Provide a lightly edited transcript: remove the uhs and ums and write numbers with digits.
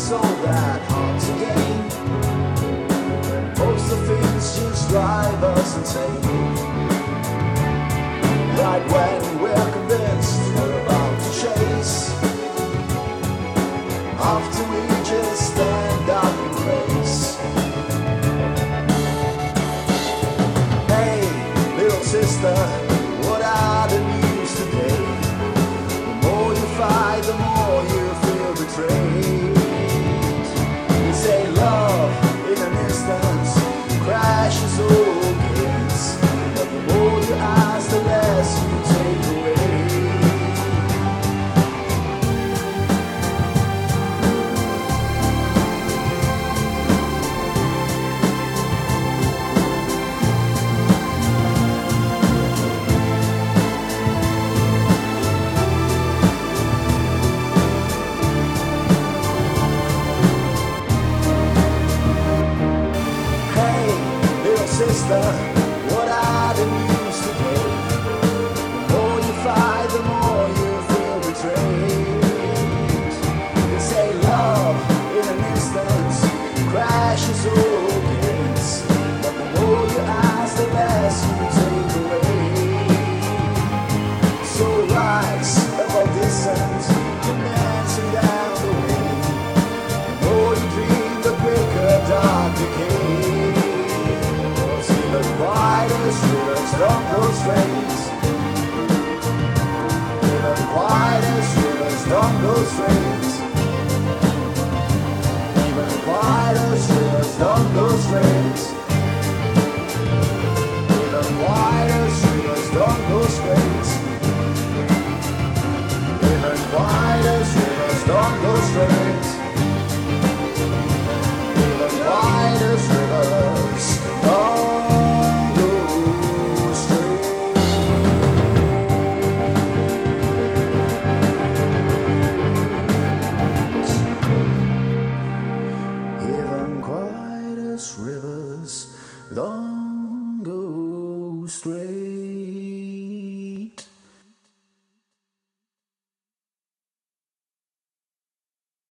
it's all that hard to gain. Most of things just drive us insane. Like when we're convinced we're about to chase, after we just stand up and race. Hey, little sister, what are the news today? The more you fight, the more you feel betrayed. They say love in an instant crashes all gates, but the more you ask, the less you take away. Sister, what are the news today? The more you fight, the more you feel betrayed. They say love in an instant crashes all gates, but the more you ask, the less you take away. So rise above distance, dancing down the way. The more you dream, the quicker dark decay. Rivers don't go straight. Even quietest rivers don't go straight.